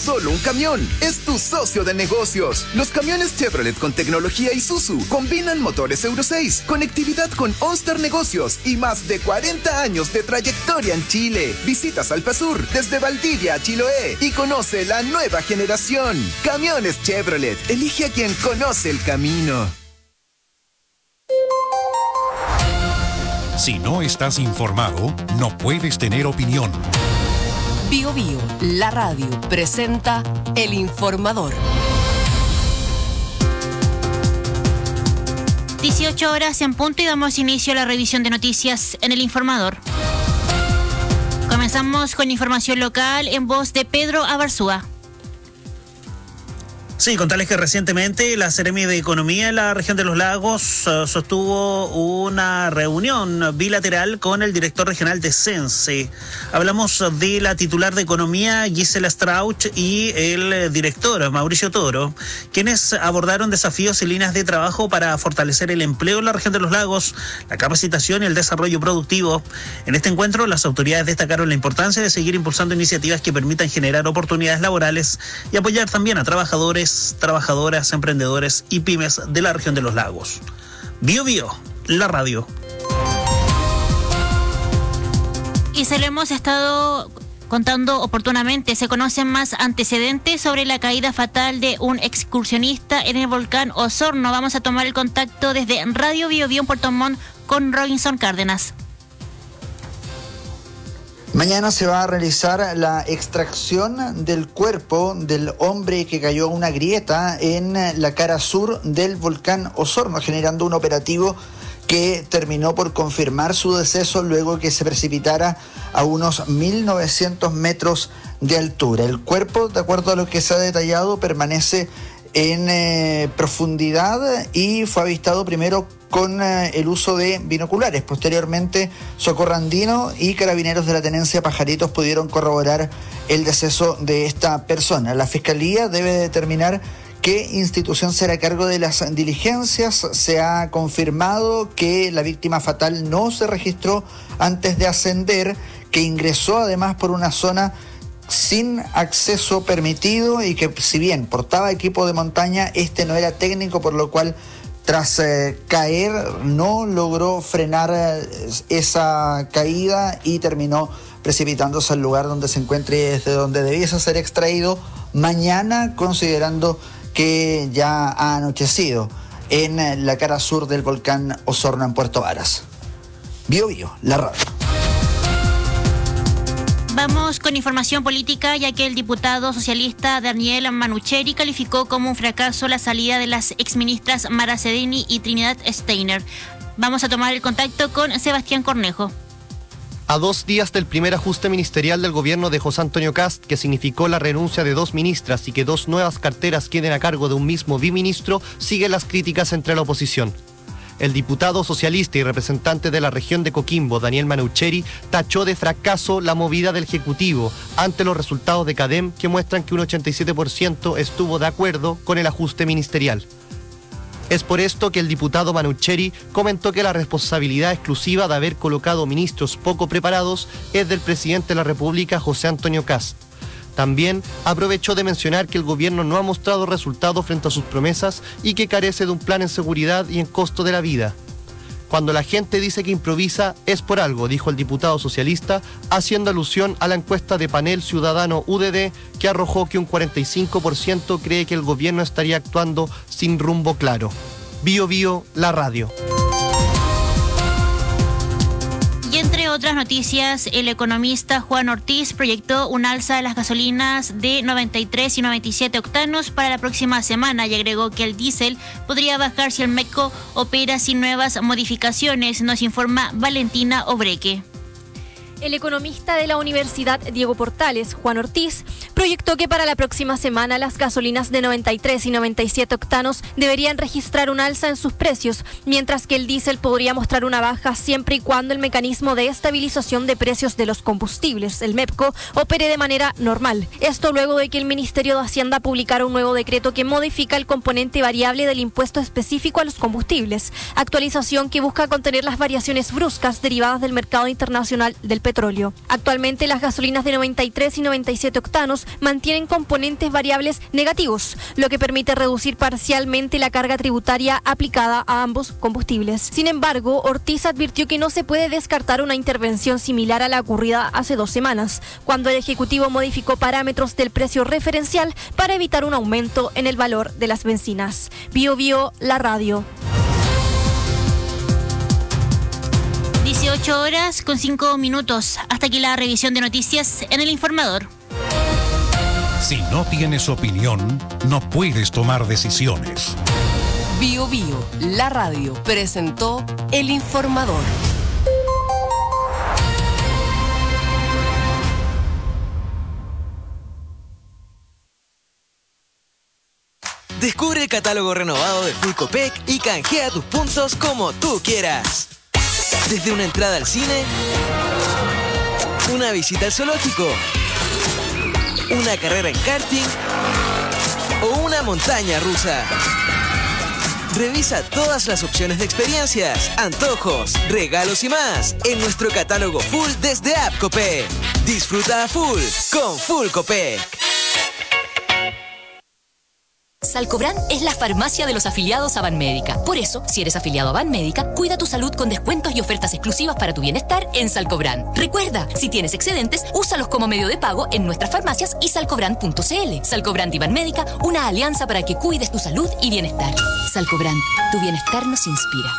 solo un camión, es tu socio de negocios. Los camiones Chevrolet con tecnología Isuzu combinan motores Euro 6, conectividad con OnStar Negocios y más de 40 años de trayectoria en Chile. Visitas Alfasur desde Valdivia a Chiloé y conoce la nueva generación. Camiones Chevrolet, elige a quien conoce el camino. Si no estás informado, no puedes tener opinión. Bio Bio, la radio, presenta El Informador. 18 horas en punto y damos inicio a la revisión de noticias en El Informador. Comenzamos con información local en voz de Pedro Abarzúa. Sí, contarles que recientemente la Seremi de Economía en la región de los Lagos sostuvo una reunión bilateral con el director regional de Sense. Hablamos de la titular de Economía, Gisela Strauch, y el director, Mauricio Toro, quienes abordaron desafíos y líneas de trabajo para fortalecer el empleo en la región de los Lagos, la capacitación y el desarrollo productivo. En este encuentro, las autoridades destacaron la importancia de seguir impulsando iniciativas que permitan generar oportunidades laborales y apoyar también a trabajadores, trabajadoras, emprendedores y pymes de la región de los Lagos. Bio Bio, la radio. Y se lo hemos estado contando oportunamente. Se conocen más antecedentes sobre la caída fatal de un excursionista en el volcán Osorno. Vamos a tomar el contacto desde Radio Bio Bio en Puerto Montt con Robinson Cárdenas. Mañana se va a realizar la extracción del cuerpo del hombre que cayó a una grieta en la cara sur del volcán Osorno, generando un operativo que terminó por confirmar su deceso luego que se precipitara a unos 1.900 metros de altura. El cuerpo, de acuerdo a lo que se ha detallado, permanece en profundidad y fue avistado primero con el uso de binoculares. Posteriormente, Socorro Andino y carabineros de la tenencia Pajaritos pudieron corroborar el deceso de esta persona. La Fiscalía debe determinar qué institución será a cargo de las diligencias. Se ha confirmado que la víctima fatal no se registró antes de ascender, que ingresó además por una zona sin acceso permitido y que, si bien portaba equipo de montaña, este no era técnico, por lo cual tras caer no logró frenar esa caída y terminó precipitándose al lugar donde se encuentra y desde donde debiese ser extraído mañana, considerando que ya ha anochecido en la cara sur del volcán Osorno en Puerto Varas. Bio Bio, la radio. Vamos con información política, ya que el diputado socialista Daniel Manucheri calificó como un fracaso la salida de las exministras Mara Cedini y Trinidad Steiner. Vamos a tomar el contacto con Sebastián Cornejo. A 2 días del primer ajuste ministerial del gobierno de José Antonio Kast, que significó la renuncia de 2 ministras y que 2 nuevas carteras queden a cargo de un mismo biministro, siguen las críticas entre la oposición. El diputado socialista y representante de la región de Coquimbo, Daniel Manucheri, tachó de fracaso la movida del Ejecutivo ante los resultados de CADEM, que muestran que un 87% estuvo de acuerdo con el ajuste ministerial. Es por esto que el diputado Manucheri comentó que la responsabilidad exclusiva de haber colocado ministros poco preparados es del presidente de la República, José Antonio Kast. También aprovechó de mencionar que el gobierno no ha mostrado resultados frente a sus promesas y que carece de un plan en seguridad y en costo de la vida. Cuando la gente dice que improvisa es por algo, dijo el diputado socialista, haciendo alusión a la encuesta de Panel Ciudadano UDD, que arrojó que un 45% cree que el gobierno estaría actuando sin rumbo claro. Bio Bio, la radio. Y entre otras noticias, el economista Juan Ortiz proyectó un alza de las gasolinas de 93 y 97 octanos para la próxima semana y agregó que el diésel podría bajar si el MEPCO opera sin nuevas modificaciones, nos informa Valentina Obreque. El economista de la Universidad Diego Portales, Juan Ortiz, proyectó que para la próxima semana las gasolinas de 93 y 97 octanos deberían registrar un alza en sus precios, mientras que el diésel podría mostrar una baja siempre y cuando el mecanismo de estabilización de precios de los combustibles, el MEPCO, opere de manera normal. Esto luego de que el Ministerio de Hacienda publicara un nuevo decreto que modifica el componente variable del impuesto específico a los combustibles, actualización que busca contener las variaciones bruscas derivadas del mercado internacional del petróleo. Actualmente las gasolinas de 93 y 97 octanos mantienen componentes variables negativos, lo que permite reducir parcialmente la carga tributaria aplicada a ambos combustibles. Sin embargo, Ortiz advirtió que no se puede descartar una intervención similar a la ocurrida hace 2 semanas, cuando el Ejecutivo modificó parámetros del precio referencial para evitar un aumento en el valor de las bencinas. Bio Bio, la radio. 18 horas con 5 minutos. Hasta aquí la revisión de noticias en El Informador. Si no tienes opinión, no puedes tomar decisiones. Bio Bio, la radio, presentó El Informador. Descubre el catálogo renovado de Full Copec y canjea tus puntos como tú quieras. Desde una entrada al cine, una visita al zoológico, una carrera en karting o una montaña rusa. Revisa todas las opciones de experiencias, antojos, regalos y más en nuestro catálogo Full desde App Copec. Disfruta a full con Full Copec. Salcobran es la farmacia de los afiliados a Banmédica. Por eso, si eres afiliado a Banmédica, cuida tu salud con descuentos y ofertas exclusivas para tu bienestar en Salcobran. Recuerda, si tienes excedentes, úsalos como medio de pago en nuestras farmacias y salcobran.cl. Salcobran y Banmédica, una alianza para que cuides tu salud y bienestar. Salcobran, tu bienestar nos inspira.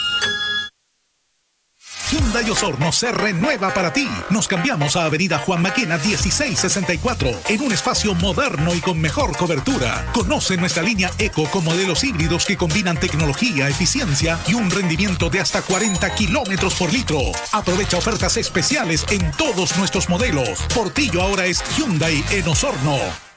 Hyundai Osorno se renueva para ti. Nos cambiamos a Avenida Juan Maquena 1664 en un espacio moderno y con mejor cobertura. Conoce nuestra línea Eco con modelos híbridos que combinan tecnología, eficiencia y un rendimiento de hasta 40 kilómetros por litro. Aprovecha ofertas especiales en todos nuestros modelos. Portillo ahora es Hyundai en Osorno.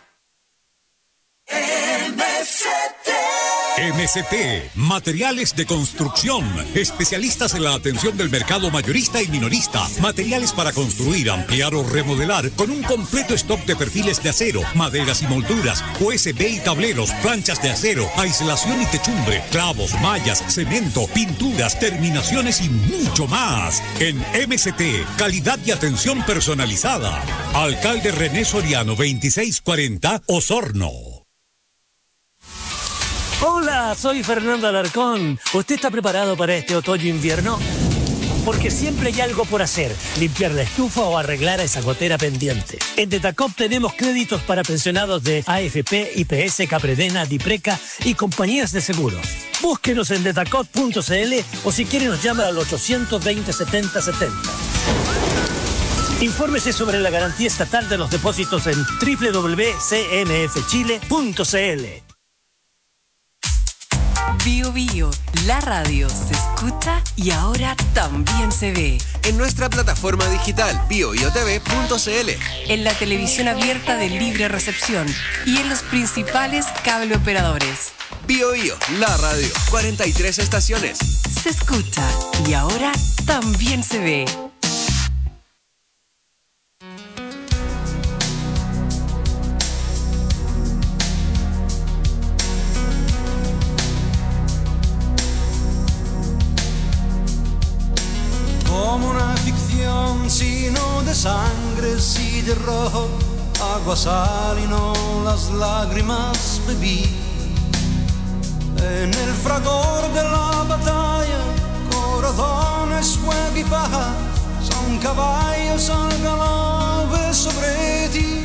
MCT, materiales de construcción, especialistas en la atención del mercado mayorista y minorista, materiales para construir, ampliar o remodelar, con un completo stock de perfiles de acero, maderas y molduras, USB y tableros, planchas de acero, aislación y techumbre, clavos, mallas, cemento, pinturas, terminaciones y mucho más. En MCT, calidad y atención personalizada. Alcalde René Soriano, 2640, Osorno. Hola, soy Fernando Alarcón. ¿Usted está preparado para este otoño-invierno? Porque siempre hay algo por hacer, limpiar la estufa o arreglar a esa gotera pendiente. En Detacop tenemos créditos para pensionados de AFP, IPS, Capredena, Dipreca y compañías de seguros. Búsquenos en detacop.cl o si quiere nos llama al 820 70 70. Infórmese sobre la garantía estatal de los depósitos en www.cmfchile.cl. Bio Bio, la radio se escucha y ahora también se ve. En nuestra plataforma digital bioiotv.cl. En la televisión abierta de libre recepción y en los principales cable operadores. Bio Bio, la radio, 43 estaciones. Se escucha y ahora también se ve. Como una ficción, sino de sangre, sí de rojo, agua, sal y no las lágrimas bebí. En el fragor de la batalla, corazones, fuego y paja, son caballos al galope sobre ti.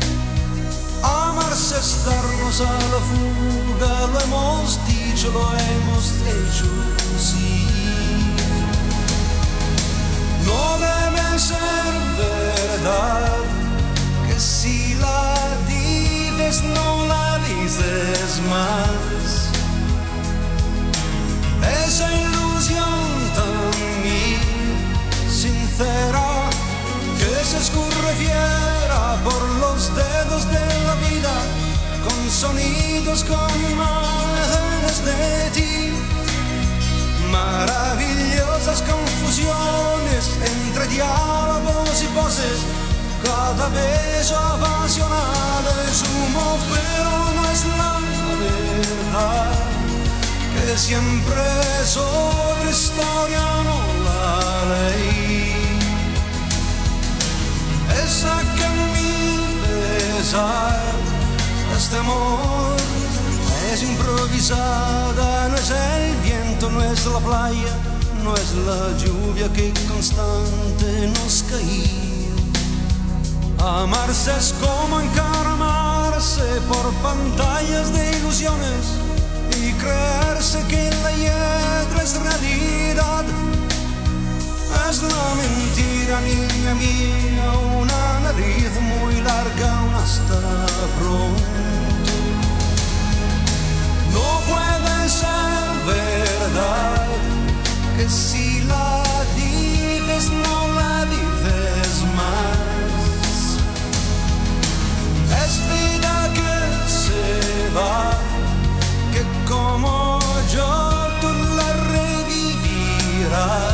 Amarse es darnos a la fuga, lo hemos dicho, lo hemos hecho, sí. No debe ser verdad que si la dices no la dices más. Esa ilusión tan sincera que se escurre fiera por los dedos de la vida, con sonidos, con imágenes de ti. Maravillosas confusiones entre diálogos y voces, cada beso apasionado es humo, pero no es la verdad, que siempre es otra historia, no la ley. empezar. Este amor es improvisada, no es el viento, no es la playa, no es la lluvia que constante nos caía. Amarse es como encaramarse por pantallas de ilusiones y creerse que la hiedra es realidad. Es la mentira, niña mía, una nariz muy larga, un hasta pronto. No puede ser verdad que si la dices no la dices más. Es vida que se va, que como yo tú la revivirás.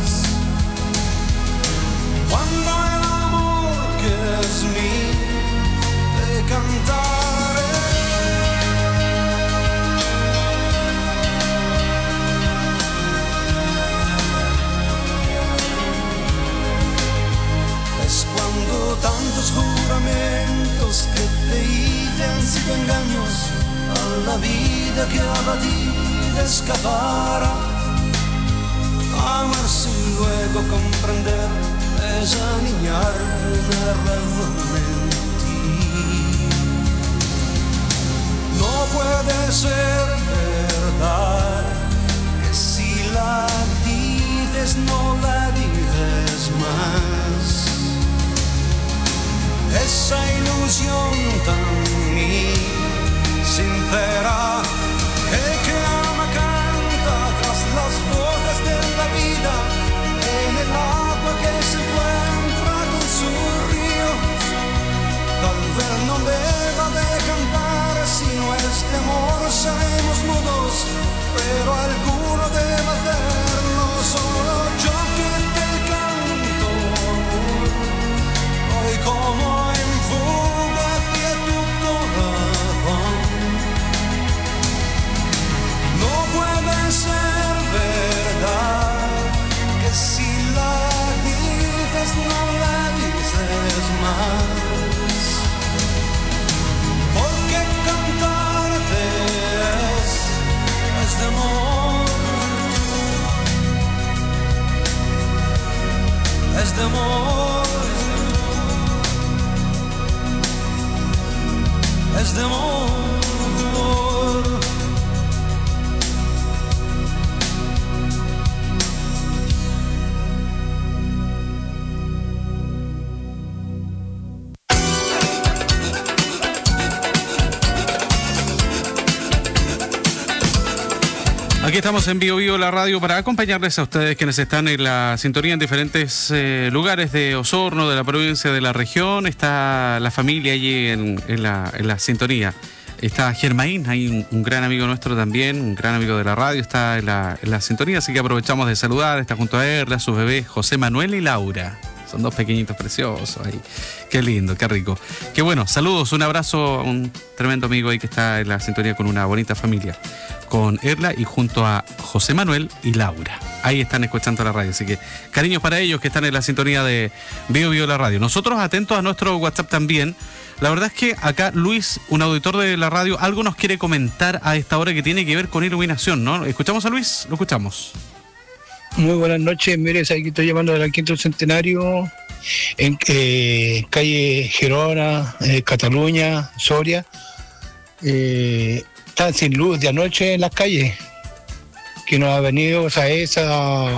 Cuando el amor que es mío te cantaré. Es cuando tantos juramentos que te hice han sido engaños a la vida que a ti te escapara. Amarse y luego comprender es aniñar una razón en ti. No puede ser verdad que si la dices no la dices más. Esa ilusión tan sincera que ama canta tras las voces de la vida en el agua que se encuentra con sus ríos. Tal vez no deba de cantar si no es de amor seremos mudos, pero alguno debe hacerlo. Solo yo que te canto hoy como en fuga hacia tu corazón. No puede ser verdad que si la dices no la dices más. Porque cantarte es de amor. Es de amor. Es de amor. Aquí estamos en Bio Bio, la radio, para acompañarles a ustedes quienes están en la sintonía en diferentes lugares de Osorno, de la provincia, de la región. Está la familia allí en la sintonía. Está Germain, hay un gran amigo nuestro también, un gran amigo de la radio, está en la sintonía, así que aprovechamos de saludar. Está junto a él, a sus bebés, José Manuel y Laura. Son dos pequeñitos preciosos ahí. Qué lindo, qué rico. Qué bueno, saludos, un abrazo a un tremendo amigo ahí que está en la sintonía con una bonita familia. Con Erla y junto a José Manuel y Laura. Ahí están escuchando la radio, así que cariños para ellos que están en la sintonía de Bio Bio la radio. Nosotros atentos a nuestro WhatsApp también. La verdad es que acá Luis, un auditor de la radio, algo nos quiere comentar a esta hora que tiene que ver con iluminación, ¿no? ¿Escuchamos a Luis? Lo escuchamos. Muy buenas noches, mire, aquí estoy llamando del Quinto Centenario, en calle Gerona, Cataluña, Soria. Están sin luz de anoche en las calles, que nos ha venido a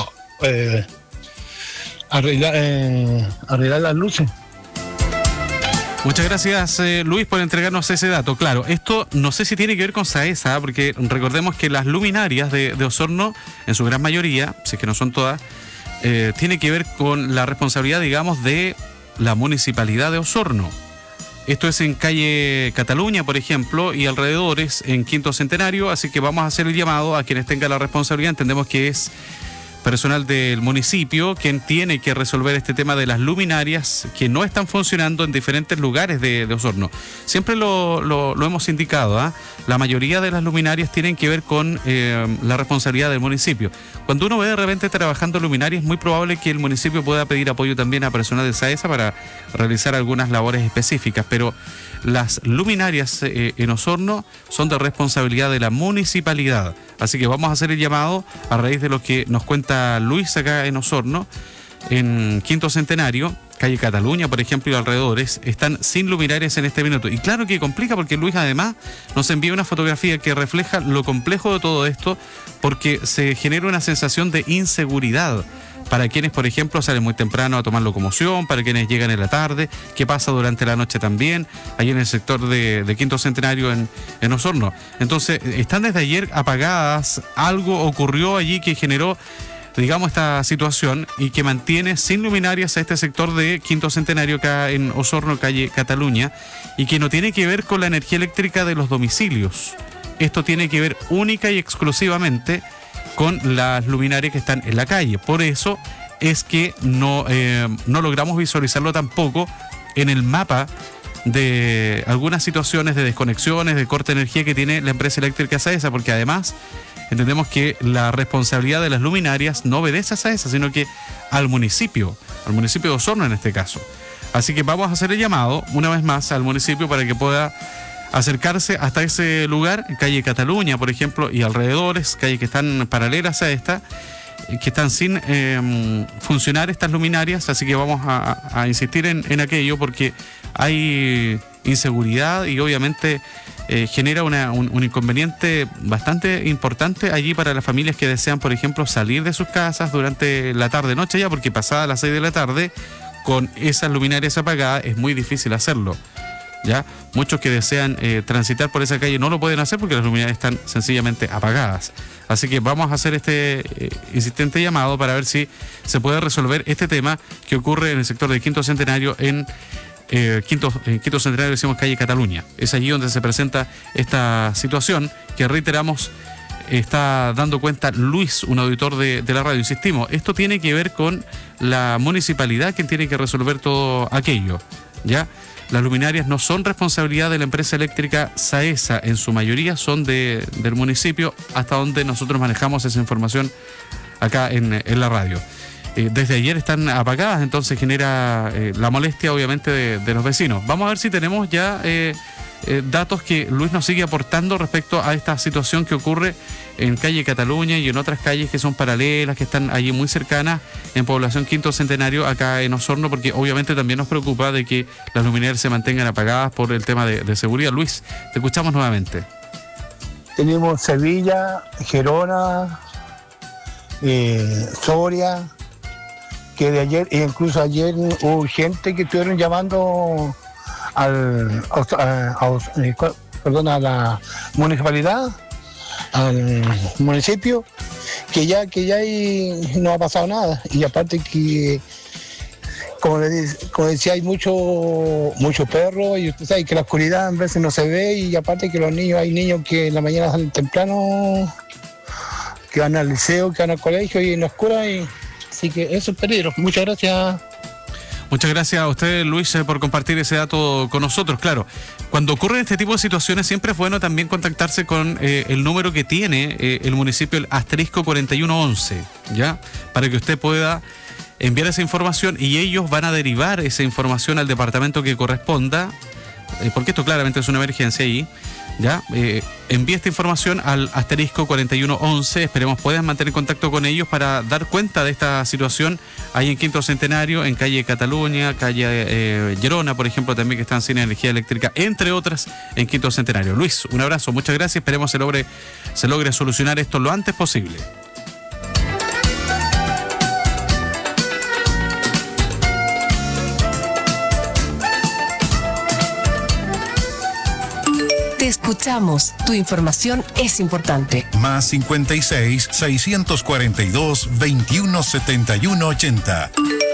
arreglar las luces. Muchas gracias, Luis, por entregarnos ese dato. Claro, esto no sé si tiene que ver con SAESA, porque recordemos que las luminarias de Osorno, en su gran mayoría, si es que no son todas, tiene que ver con la responsabilidad, digamos, de la municipalidad de Osorno. Esto es en calle Cataluña, por ejemplo, y alrededores en Quinto Centenario, así que vamos a hacer el llamado a quienes tengan la responsabilidad. Entendemos que es personal del municipio quien tiene que resolver este tema de las luminarias que no están funcionando en diferentes lugares de Osorno. Siempre lo hemos indicado, ¿eh? La mayoría de las luminarias tienen que ver con la responsabilidad del municipio. Cuando uno ve de repente trabajando luminarias, es muy probable que el municipio pueda pedir apoyo también a personal de SAESA para realizar algunas labores específicas, pero las luminarias en Osorno son de responsabilidad de la municipalidad. Así que vamos a hacer el llamado a raíz de lo que nos cuenta Luis acá en Osorno. En Quinto Centenario, calle Cataluña, por ejemplo, y alrededores, están sin luminarias en este minuto. Y claro que complica porque Luis además nos envía una fotografía que refleja lo complejo de todo esto, porque se genera una sensación de inseguridad para quienes, por ejemplo, salen muy temprano a tomar locomoción, para quienes llegan en la tarde, qué pasa durante la noche también, ahí en el sector de Quinto Centenario en Osorno. Entonces, están desde ayer apagadas, algo ocurrió allí que generó, digamos, esta situación y que mantiene sin luminarias a este sector de Quinto Centenario acá en Osorno, calle Cataluña, y que no tiene que ver con la energía eléctrica de los domicilios. Esto tiene que ver única y exclusivamente con las luminarias que están en la calle. Por eso es que no logramos visualizarlo tampoco en el mapa de algunas situaciones de desconexiones, de corte de energía que tiene la empresa eléctrica SAESA, porque además entendemos que la responsabilidad de las luminarias no obedece a SAESA, sino que al municipio de Osorno en este caso. Así que vamos a hacer el llamado una vez más al municipio para que pueda acercarse hasta ese lugar, calle Cataluña, por ejemplo, y alrededores, calles que están paralelas a esta, que están sin funcionar estas luminarias. Así que vamos a insistir en aquello porque hay inseguridad y obviamente genera un inconveniente bastante importante allí para las familias que desean, por ejemplo, salir de sus casas durante la tarde-noche ya, porque pasada las 6 de la tarde, con esas luminarias apagadas, es muy difícil hacerlo. ¿Ya? Muchos que desean transitar por esa calle no lo pueden hacer porque las luminarias están sencillamente apagadas. Así que vamos a hacer este insistente llamado para ver si se puede resolver este tema que ocurre en el sector de Quinto Centenario en Quinto Centenario, decimos calle Cataluña. Es allí donde se presenta esta situación que, reiteramos, está dando cuenta Luis, un auditor de la radio. Insistimos, esto tiene que ver con la municipalidad, quien tiene que resolver todo aquello, ¿ya? Las luminarias no son responsabilidad de la empresa eléctrica SAESA, en su mayoría son del municipio, hasta donde nosotros manejamos esa información acá en la radio. Desde ayer están apagadas, entonces genera la molestia obviamente de los vecinos. Vamos a ver si tenemos ya datos que Luis nos sigue aportando respecto a esta situación que ocurre en calle Cataluña y en otras calles que son paralelas, que están allí muy cercanas en población Quinto Centenario acá en Osorno, porque obviamente también nos preocupa de que las luminarias se mantengan apagadas por el tema de seguridad. Luis, te escuchamos nuevamente. Tenemos Sevilla, Gerona, Soria, que de ayer, e incluso ayer hubo gente que estuvieron llamando a la municipalidad, al municipio, que ya no ha pasado nada. Y aparte que, como decía, hay mucho perro, y usted sabe que la oscuridad a veces no se ve, y aparte que hay niños que en la mañana salen temprano, que van al liceo, que van al colegio y en la oscura, y así que eso es peligro. Muchas gracias. Muchas gracias a usted, Luis, por compartir ese dato con nosotros. Claro, cuando ocurren este tipo de situaciones siempre es bueno también contactarse con el número que tiene el municipio, el asterisco 4111, ¿ya? Para que usted pueda enviar esa información y ellos van a derivar esa información al departamento que corresponda, porque esto claramente es una emergencia ahí, ¿ya? Envíe esta información al asterisco 4111. Esperemos puedan mantener contacto con ellos para dar cuenta de esta situación ahí en Quinto Centenario, en calle Cataluña, calle Gerona, por ejemplo, también, que están sin energía eléctrica, entre otras, en Quinto Centenario. Luis, un abrazo, muchas gracias. Esperemos se logre solucionar esto lo antes posible. Te escuchamos. Tu información es importante. Más 56 642 21 71 80.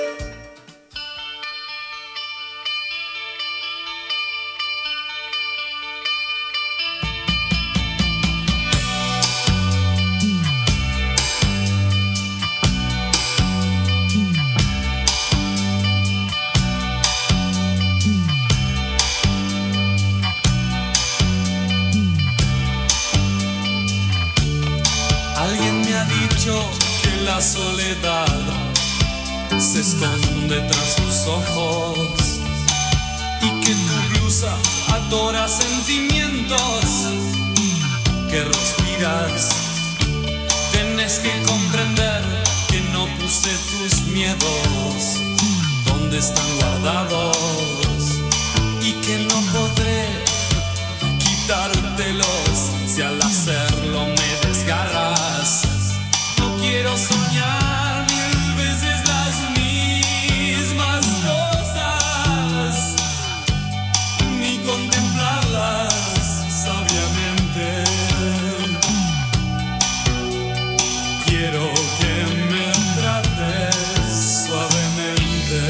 Que la soledad se esconde tras sus ojos y que tu blusa adora sentimientos que respiras. Tienes que comprender que no puse tus miedos donde están guardados y que no podré quitártelos si al hacerlo me desgarras. No quiero soñar 1000 veces las mismas cosas ni contemplarlas sabiamente. Quiero que me trates suavemente.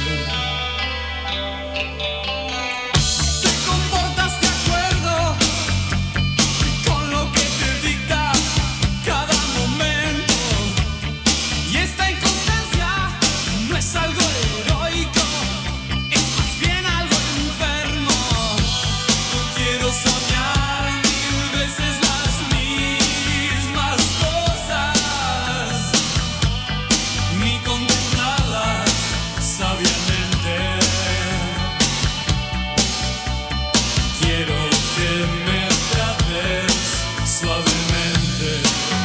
Te comportas de acuerdo con lo que te dicta cada momento. Y esta inconstancia no es algo heroico, es más bien algo enfermo. No quiero soñar 1000 veces las mismas cosas ni contemplarlas sabiamente. Quiero que me trates suavemente.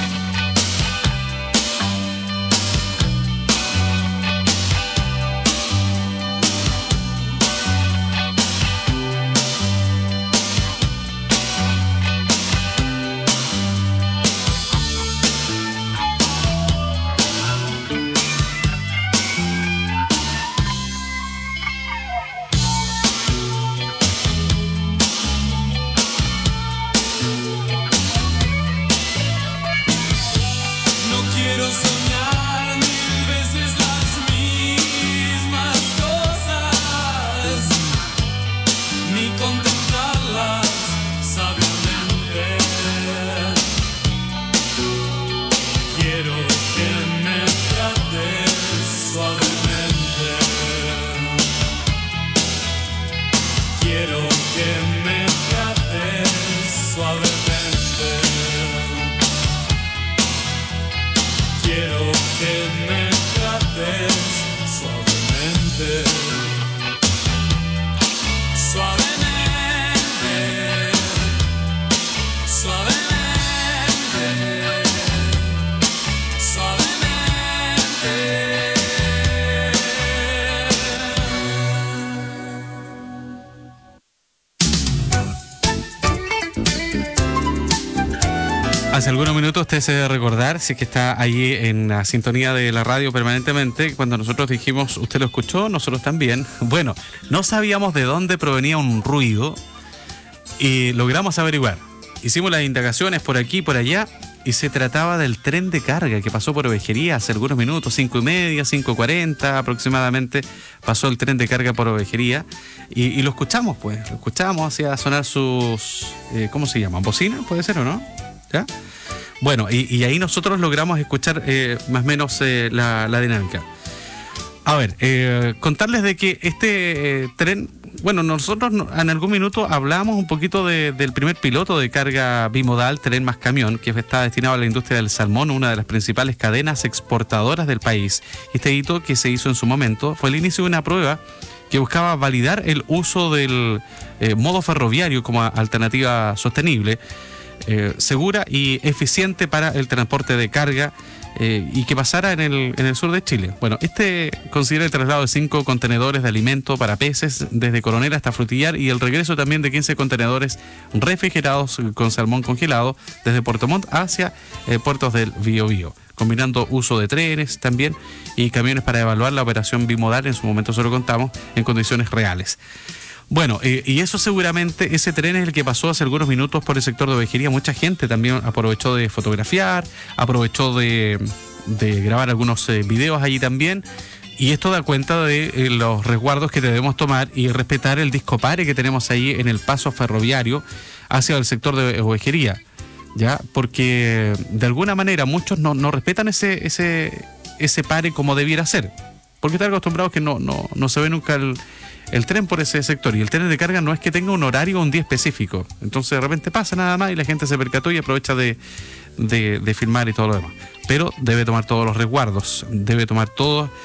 No quiero soñar 1000 veces las mismas cosas ni contemplarlas sabiamente. Quiero que me trates suavemente. Quiero que me trates suavemente. Quiero que me trates suavemente. Suavemente. Suavemente. Suavemente. Hace algunos minutos usted se debe recordar, si es que está ahí en la sintonía de la radio permanentemente, cuando nosotros dijimos, usted lo escuchó, nosotros también. Bueno, no sabíamos de dónde provenía un ruido y logramos averiguar. Hicimos las indagaciones por aquí y por allá y se trataba del tren de carga que pasó por Ovejería hace algunos minutos, 5:30, 5:40 aproximadamente, pasó el tren de carga por Ovejería y lo escuchamos, pues, lo escuchamos, hacía sonar sus, ¿cómo se llaman? ¿Bocinas? ¿Puede ser o no? ¿Ya? Bueno, y ahí nosotros logramos escuchar más o menos la dinámica. A ver, contarles de que este tren, bueno, nosotros en algún minuto hablamos un poquito del primer piloto de carga bimodal, tren más camión, que está destinado a la industria del salmón, una de las principales cadenas exportadoras del país. Este hito que se hizo en su momento fue el inicio de una prueba que buscaba validar el uso del modo ferroviario como alternativa sostenible, segura y eficiente para el transporte de carga y que pasara en el sur de Chile. Bueno, considera el traslado de 5 contenedores de alimento para peces desde Coronel hasta Frutillar y el regreso también de 15 contenedores refrigerados con salmón congelado desde Puerto Montt hacia puertos del Biobío, combinando uso de trenes también y camiones para evaluar la operación bimodal. En su momento se lo contamos en condiciones reales. Bueno, y eso seguramente, ese tren es el que pasó hace algunos minutos por el sector de Ovejería. Mucha gente también aprovechó de fotografiar, aprovechó de grabar algunos videos allí también. Y esto da cuenta de los resguardos que debemos tomar y respetar el discopare que tenemos ahí en el paso ferroviario hacia el sector de Ovejería, ¿ya? Porque de alguna manera muchos no respetan ese pare como debiera ser, porque están acostumbrados que no se ve nunca el tren por ese sector, y el tren de carga no es que tenga un horario o un día específico, entonces de repente pasa nada más y la gente se percató y aprovecha de filmar y todo lo demás, pero debe tomar todos los resguardos, debe tomar todas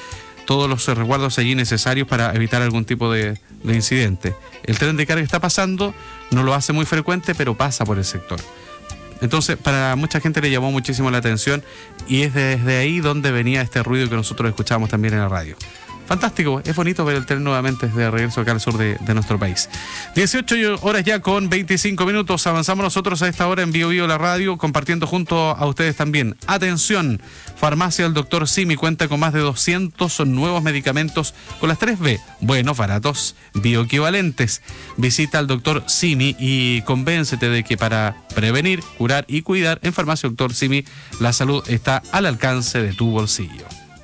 todos los resguardos allí necesarios para evitar algún tipo de incidente. El tren de carga está pasando, no lo hace muy frecuente, pero pasa por el sector. Entonces, para mucha gente le llamó muchísimo la atención y es desde ahí donde venía este ruido que nosotros escuchamos también en la radio. Fantástico, es bonito ver el tren nuevamente de regreso acá al sur de nuestro país. 18 horas ya con 25 minutos. Avanzamos nosotros a esta hora en Bio Bio la radio, compartiendo junto a ustedes también. Atención, Farmacia del Dr. Simi cuenta con más de 200 nuevos medicamentos con las 3B, buenos, baratos, bioequivalentes. Visita al Dr. Simi y convéncete de que para prevenir, curar y cuidar en Farmacia Dr. Simi, la salud está al alcance de tu bolsillo.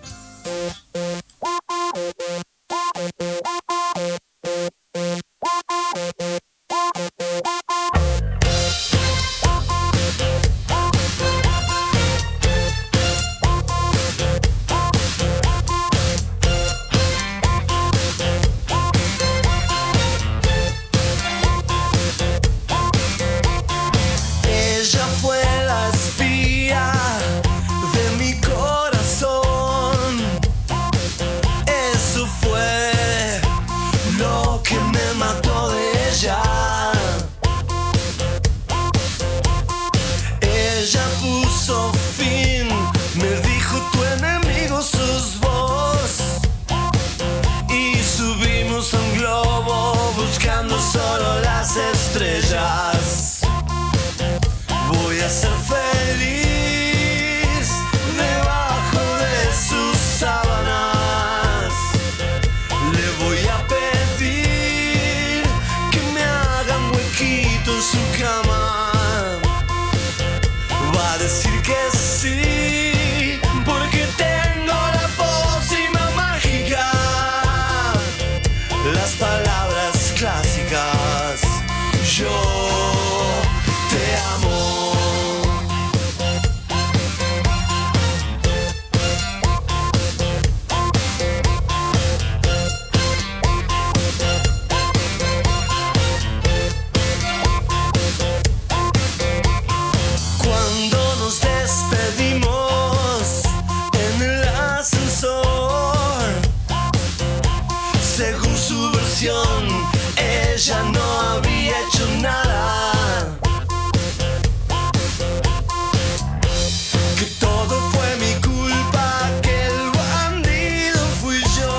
Ella fue la espía de mi corazón. Eso fue lo que me mató de ella. Ella puso fin, me dijo tu enemigo sos vos. Y subimos a un globo buscando solo las estrellas. Voy a ser feliz debajo de sus sábanas. Le voy a pedir que me haga un huequito en su cama. Va a decir que sí, porque tengo la pócima mágica. Las palabras clásicas. Yo te amo. Cuando nos despedimos en el ascensor, según su versión, ella no había hecho nada. Que todo fue mi culpa, que el bandido fui yo.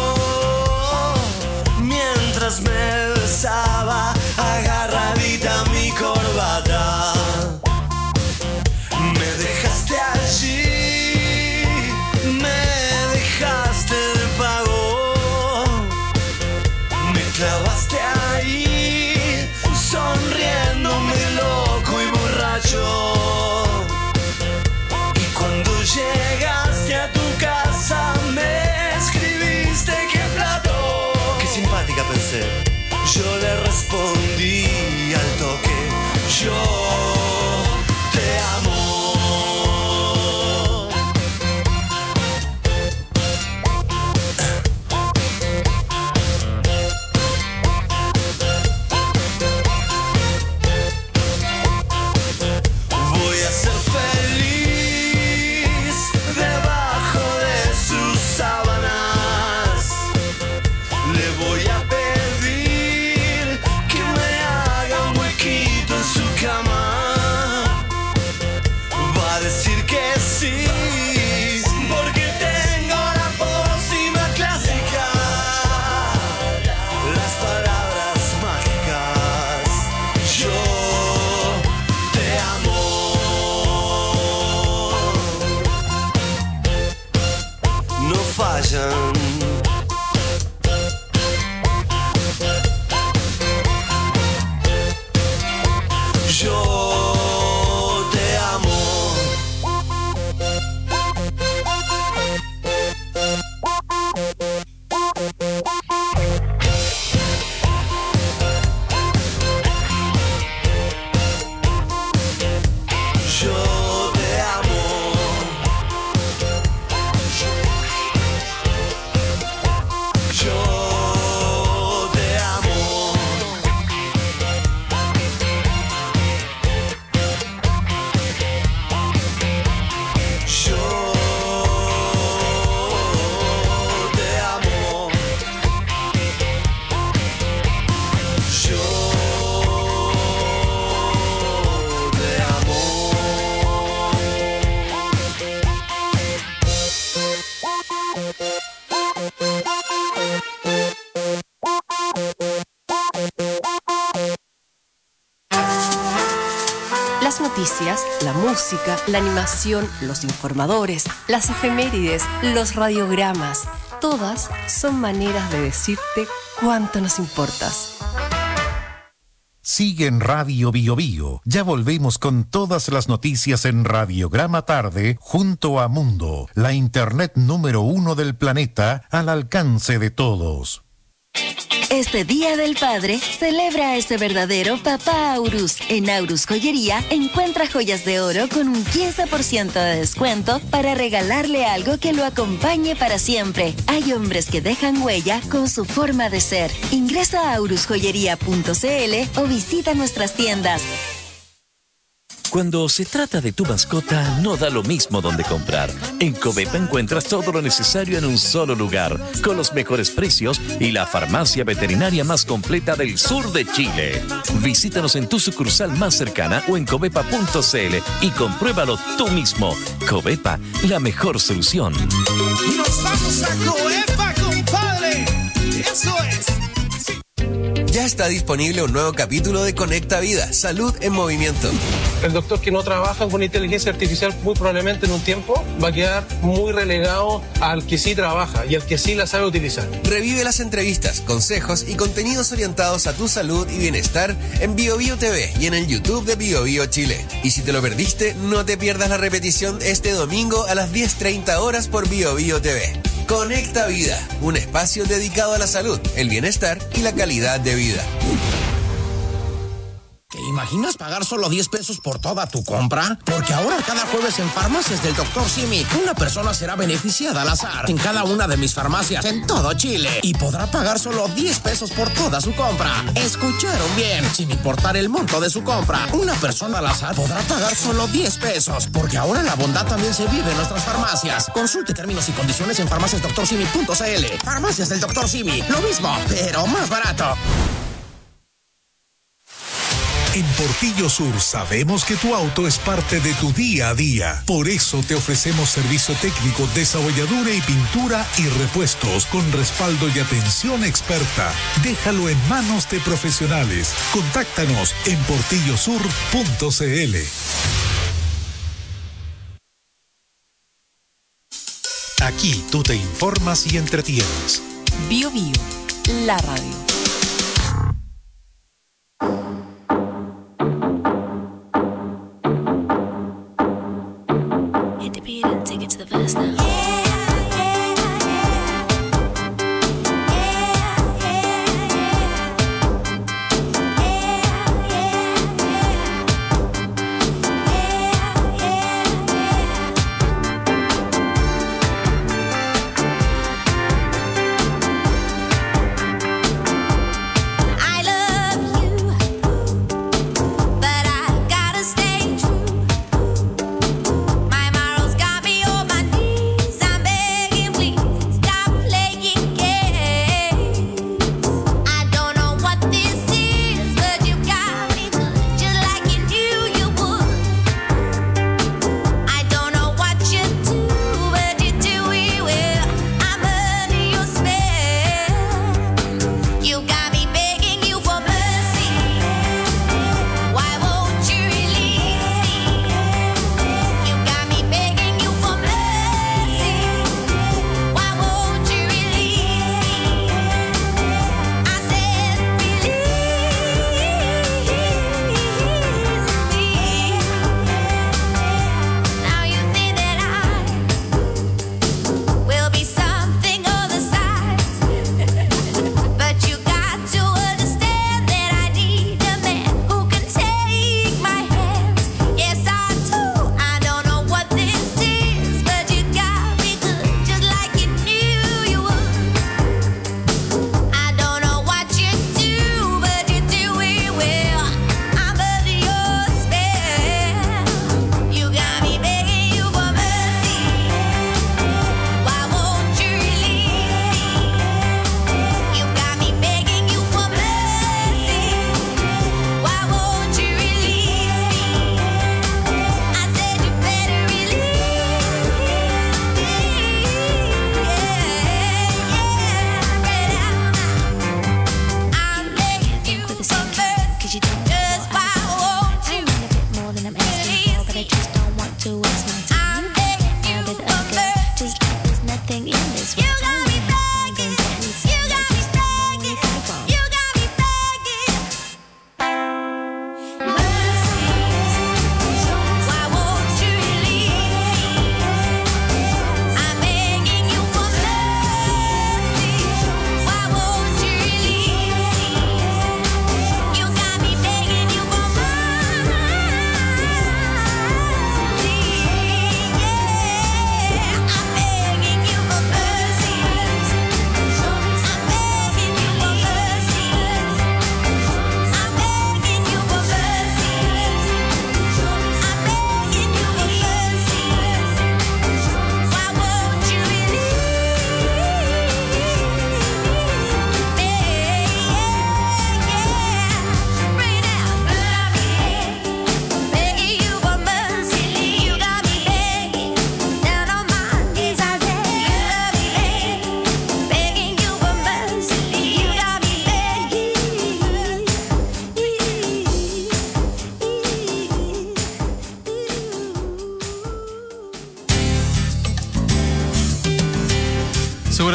Mientras me besaba agarradita mi corbata. Me dejaste allí, me dejaste de pago. Me clavaste ahí, sonriéndome loco y borracho. Y cuando llegaste a tu casa me escribiste que plato. Qué simpática pensé. Yo le respondí al toque. Yo te amo. Voy a ser feliz debajo de sus sábanas. Le voy a pedir que me haga un huequito en su cama. Va a decir que sí, porque tengo la pócima clásica. Las palabras mágicas. Yo te amo. No fallan. Yo te amo. Yo te amo. Yo te amo. Las noticias, la música, la animación, los informadores, las efemérides, los radiogramas, todas son maneras de decirte cuánto nos importas. Sigue en Radio Bio Bio. Ya volvemos con todas las noticias en Radiograma Tarde junto a Mundo, la internet número 1 del planeta al alcance de todos. Este Día del Padre, celebra a ese verdadero papá Aurus. En Aurus Joyería, encuentra joyas de oro con un 15% de descuento para regalarle algo que lo acompañe para siempre. Hay hombres que dejan huella con su forma de ser. Ingresa a aurusjoyería.cl o visita nuestras tiendas. Cuando se trata de tu mascota, no da lo mismo donde comprar. En Covepa encuentras todo lo necesario en un solo lugar, con los mejores precios y la farmacia veterinaria más completa del sur de Chile. Visítanos en tu sucursal más cercana o en covepa.cl y compruébalo tú mismo. Covepa, la mejor solución. ¡Nos vamos a Covepa, compadre! ¡Eso es! Ya está disponible un nuevo capítulo de Conecta Vida, Salud en Movimiento. El doctor que no trabaja con inteligencia artificial muy probablemente en un tiempo va a quedar muy relegado al que sí trabaja y al que sí la sabe utilizar. Revive las entrevistas, consejos y contenidos orientados a tu salud y bienestar en Bio Bio TV y en el YouTube de Bio Bio Chile. Y si te lo perdiste, no te pierdas la repetición este domingo a las 10:30 horas por Bio Bio TV. Conecta Vida, un espacio dedicado a la salud, el bienestar y la calidad de vida. ¿Te imaginas pagar solo 10 pesos por toda tu compra? Porque ahora cada jueves en Farmacias del Dr. Simi, una persona será beneficiada al azar en cada una de mis farmacias en todo Chile y podrá pagar solo 10 pesos por toda su compra. Escucharon bien, sin importar el monto de su compra, una persona al azar podrá pagar solo 10 pesos, porque ahora la bondad también se vive en nuestras farmacias. Consulte términos y condiciones en farmaciasdoctorsimi.cl. Farmacias del Dr. Simi, lo mismo, pero más barato. En Portillo Sur sabemos que tu auto es parte de tu día a día. Por eso te ofrecemos servicio técnico, desabolladura y pintura y repuestos con respaldo y atención experta. Déjalo en manos de profesionales. Contáctanos en portillosur.cl. Aquí tú te informas y entretienes. Bio Bio, la radio.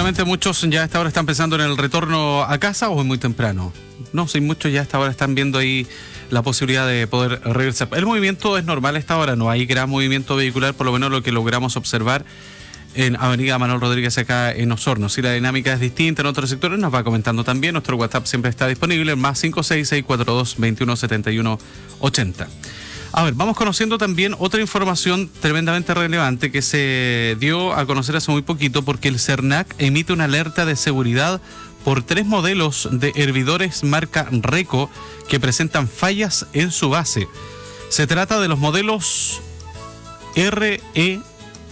Seguramente muchos ya a esta hora están pensando en el retorno a casa o es muy temprano. No, sí, muchos ya a esta hora están viendo ahí la posibilidad de poder regresar. El movimiento es normal a esta hora, no hay gran movimiento vehicular, por lo menos lo que logramos observar en Avenida Manuel Rodríguez acá en Osorno. Si la dinámica es distinta en otros sectores, nos va comentando también. Nuestro WhatsApp siempre está disponible, más 56642217180. A ver, vamos conociendo también otra información tremendamente relevante que se dio a conocer hace muy poquito, porque el CERNAC emite una alerta de seguridad por 3 modelos de hervidores marca Reco que presentan fallas en su base. Se trata de los modelos RHE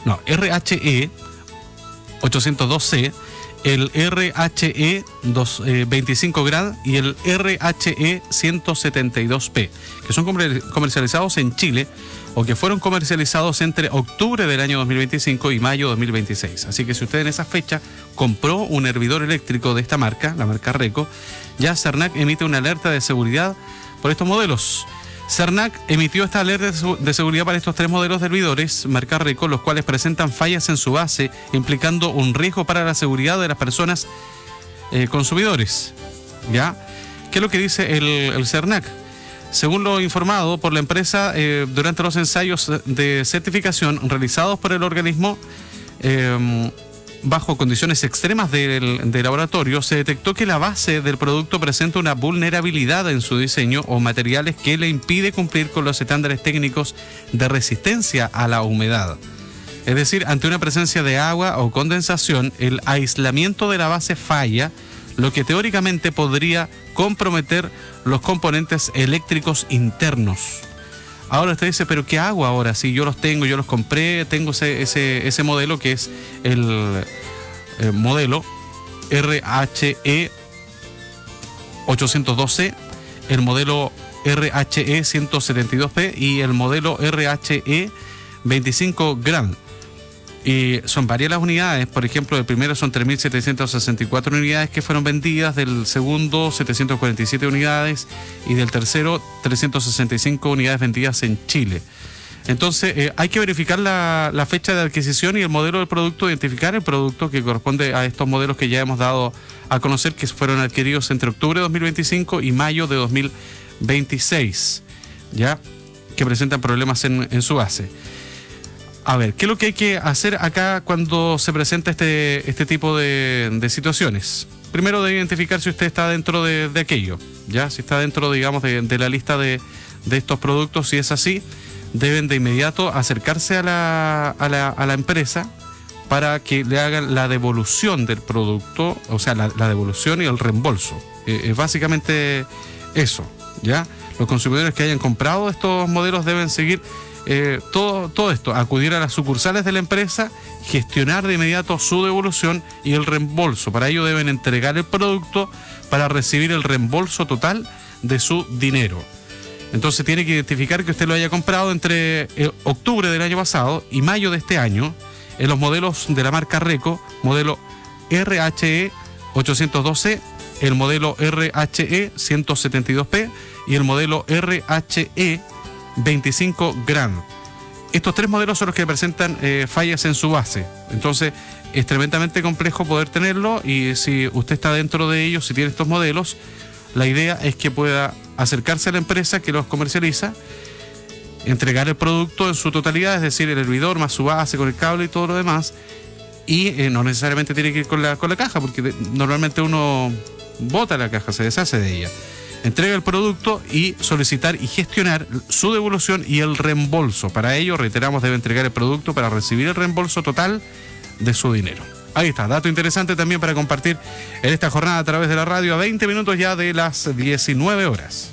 802C, el RHE 25 Grad y el RHE 172P, que son comercializados en Chile o que fueron comercializados entre octubre del año 2025 y mayo 2026. Así que si usted en esa fecha compró un hervidor eléctrico de esta marca, la marca Reco, ya CERNAC emite una alerta de seguridad por estos modelos. CERNAC emitió esta alerta de seguridad para estos 3 modelos de hervidores marca Reco, los cuales presentan fallas en su base, implicando un riesgo para la seguridad de las personas consumidores. ¿Ya? ¿Qué es lo que dice el CERNAC? Según lo informado por la empresa, durante los ensayos de certificación realizados por el organismo, bajo condiciones extremas de laboratorio, se detectó que la base del producto presenta una vulnerabilidad en su diseño o materiales que le impide cumplir con los estándares técnicos de resistencia a la humedad. Es decir, ante una presencia de agua o condensación, el aislamiento de la base falla, lo que teóricamente podría comprometer los componentes eléctricos internos. Ahora usted dice, ¿pero qué hago ahora? Si yo los tengo, yo los compré, tengo ese modelo que es el modelo RHE 802C, el modelo RHE 172P y el modelo RHE 25 Grand. Y son varias las unidades. Por ejemplo, el primero son 3.764 unidades que fueron vendidas, del segundo 747 unidades y del tercero 365 unidades vendidas en Chile. Entonces hay que verificar la fecha de adquisición y el modelo del producto, identificar el producto que corresponde a estos modelos que ya hemos dado a conocer, que fueron adquiridos entre octubre de 2025 y mayo de 2026, ya, que presentan problemas en su base. A ver, ¿qué es lo que hay que hacer acá cuando se presenta este tipo de situaciones? Primero, debe identificar si usted está dentro de aquello, ¿ya? Si está dentro, digamos, de la lista de estos productos. Si es así, deben de inmediato acercarse a la empresa para que le hagan la devolución del producto, o sea, la devolución y el reembolso. Es básicamente eso, ¿ya? Los consumidores que hayan comprado estos modelos deben seguir todo esto, acudir a las sucursales de la empresa, gestionar de inmediato su devolución y el reembolso. Para ello deben entregar el producto para recibir el reembolso total de su dinero. Entonces tiene que identificar que usted lo haya comprado entre octubre del año pasado y mayo de este año en los modelos de la marca Reco, modelo RHE 812, el modelo RHE 172P y el modelo RHE 25 Grand. Estos 3 modelos son los que presentan fallas en su base. Entonces es tremendamente complejo poder tenerlo, y si usted está dentro de ellos, si tiene estos modelos, la idea es que pueda acercarse a la empresa que los comercializa, entregar el producto en su totalidad, es decir, el hervidor más su base con el cable y todo lo demás, y no necesariamente tiene que ir con la caja, porque normalmente uno bota la caja, se deshace de ella. Entrega el producto y solicitar y gestionar su devolución y el reembolso. Para ello, reiteramos, debe entregar el producto para recibir el reembolso total de su dinero. Ahí está, dato interesante también para compartir en esta jornada a través de la radio, a 20 minutos ya de las 19 horas.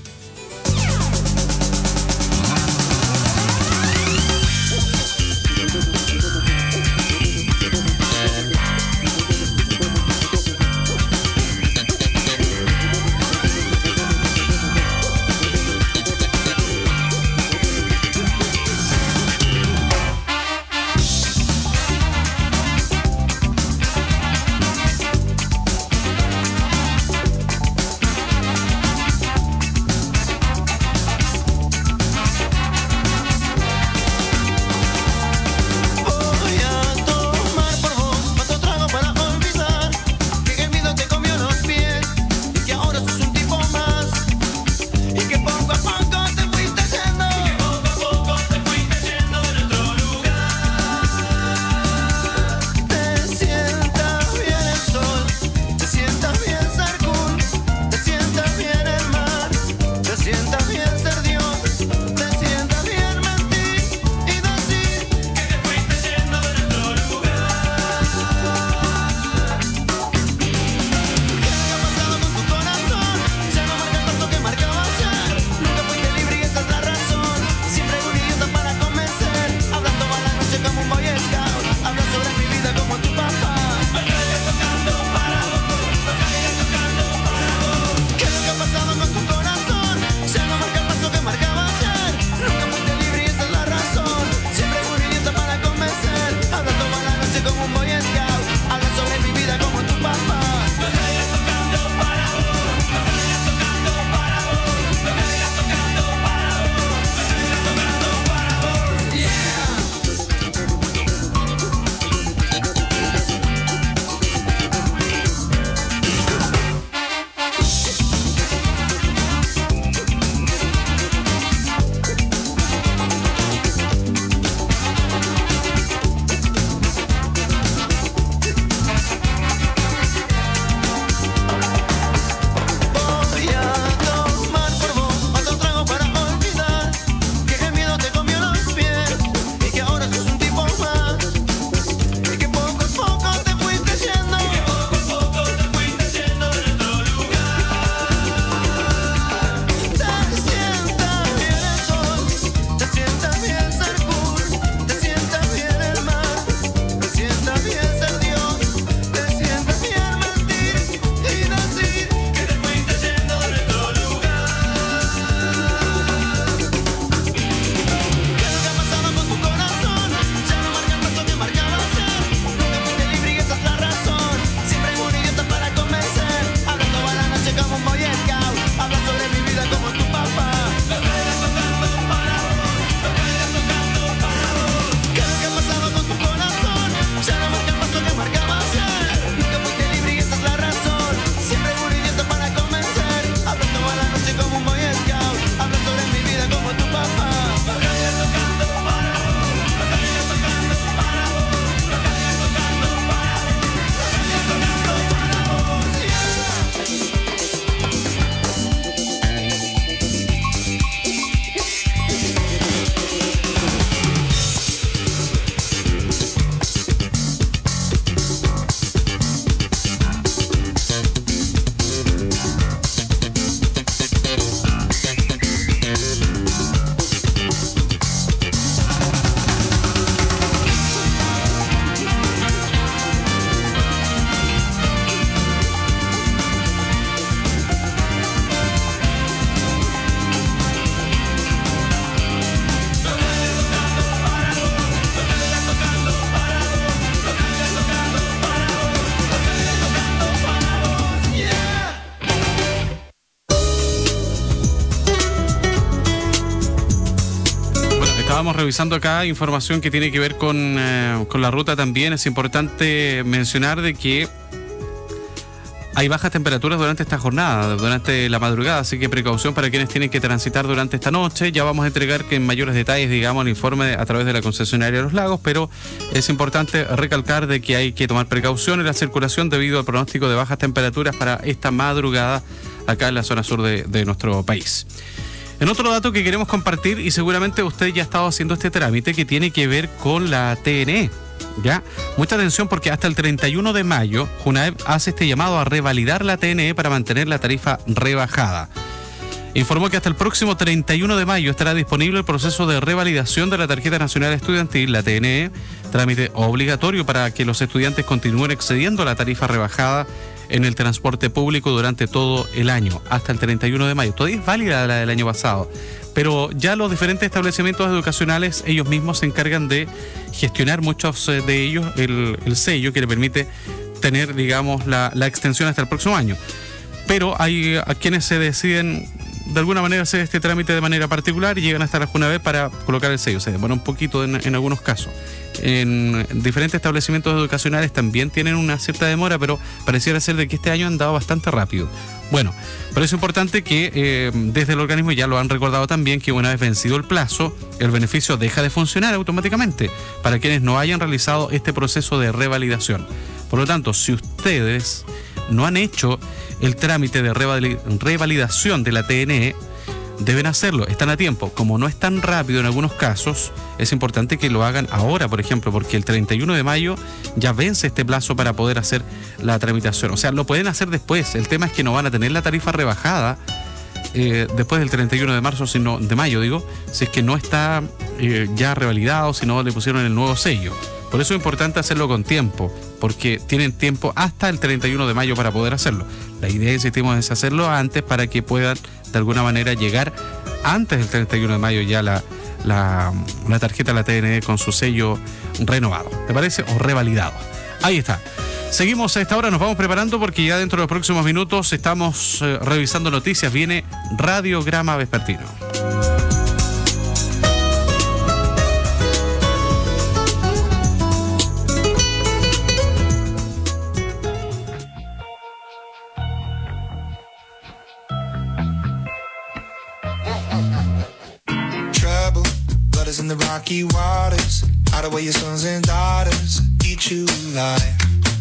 Estábamos revisando acá información que tiene que ver con la ruta también. Es importante mencionar de que hay bajas temperaturas durante esta jornada, durante la madrugada, así que precaución para quienes tienen que transitar durante esta noche. Ya vamos a entregar que en mayores detalles, digamos, el informe a través de la concesionaria de Los Lagos, pero es importante recalcar de que hay que tomar precaución en la circulación debido al pronóstico de bajas temperaturas para esta madrugada acá en la zona sur de nuestro país. En otro dato que queremos compartir, y seguramente usted ya ha estado haciendo este trámite, que tiene que ver con la TNE. ¿Ya? Mucha atención porque hasta el 31 de mayo Junaep hace este llamado a revalidar la TNE para mantener la tarifa rebajada. Informó que hasta el próximo 31 de mayo estará disponible el proceso de revalidación de la Tarjeta Nacional Estudiantil, la TNE, trámite obligatorio para que los estudiantes continúen excediendo la tarifa rebajada en el transporte público durante todo el año, hasta el 31 de mayo. Todavía es válida la del año pasado, pero ya los diferentes establecimientos educacionales, ellos mismos se encargan de gestionar muchos de ellos el sello que le permite tener, digamos, la extensión hasta el próximo año. Pero hay a quienes se deciden de alguna manera hacer este trámite de manera particular y llegan hasta la Junaep para colocar el sello. Se demora un poquito en algunos casos. En diferentes establecimientos educacionales también tienen una cierta demora, pero pareciera ser de que este año han dado bastante rápido. Bueno, pero es importante que desde el organismo ya lo han recordado también, que una vez vencido el plazo, el beneficio deja de funcionar automáticamente para quienes no hayan realizado este proceso de revalidación. Por lo tanto, si ustedes no han hecho el trámite de revalidación de la TNE, deben hacerlo, están a tiempo. Como no es tan rápido en algunos casos, es importante que lo hagan ahora, por ejemplo, porque el 31 de mayo ya vence este plazo para poder hacer la tramitación. O sea, lo pueden hacer después. El tema es que no van a tener la tarifa rebajada después del 31 de marzo, sino de mayo, digo, si es que no está ya revalidado, si no le pusieron el nuevo sello. Por eso es importante hacerlo con tiempo, porque tienen tiempo hasta el 31 de mayo para poder hacerlo. La idea, insistimos, es hacerlo antes para que puedan de alguna manera llegar antes del 31 de mayo ya la tarjeta de la TNE con su sello renovado, ¿te parece? O revalidado. Ahí está. Seguimos a esta hora, nos vamos preparando porque ya dentro de los próximos minutos estamos revisando noticias. Viene Radiograma Vespertino. In the rocky waters, hide away your sons and daughters, eat you alive.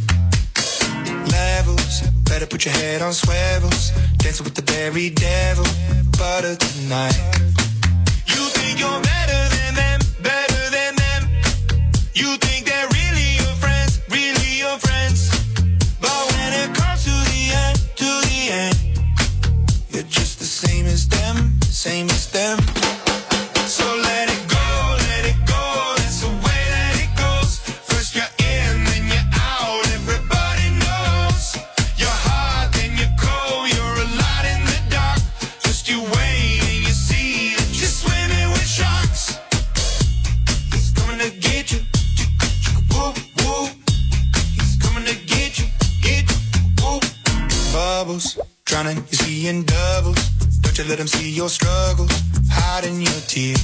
Levels, better put your head on swivels, dancing with the very devil, butter tonight. You think you're better than them, better than them. You think they're really your friends, really your friends. But when it comes to the end, you're just the same as them, same as them. So let it go. Drowning, you see in doubles. Don't you let them see your struggles, hiding your tears.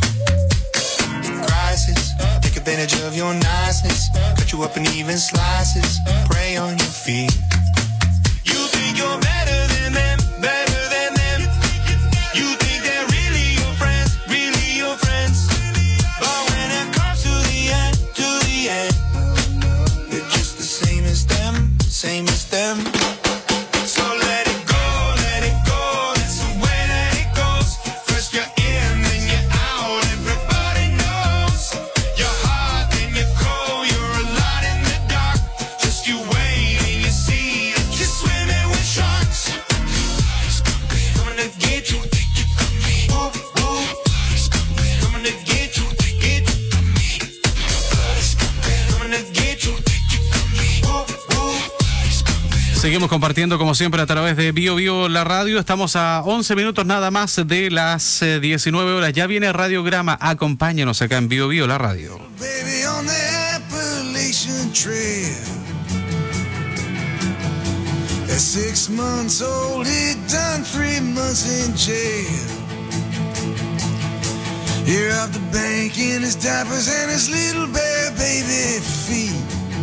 Crisis, take advantage of your niceness. Cut you up in even slices, prey on your fear. You think you're better than them, better than them. You think they're really your friends, really your friends. But when it comes to the end, you're just the same as them, same as them. Seguimos compartiendo como siempre a través de Bio Bio la radio. Estamos a 11 minutos nada más de las 19 horas. Ya viene Radiograma. Acompáñenos acá en Bio Bio la radio. Baby, on the Appalachian Trail. At 6 months old, he'd done 3 months in jail. Here up the bank in his diapers and his little bare baby feet.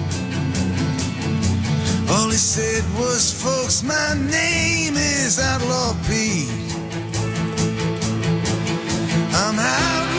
All he said was, folks, my name is Outlaw Pete. I'm out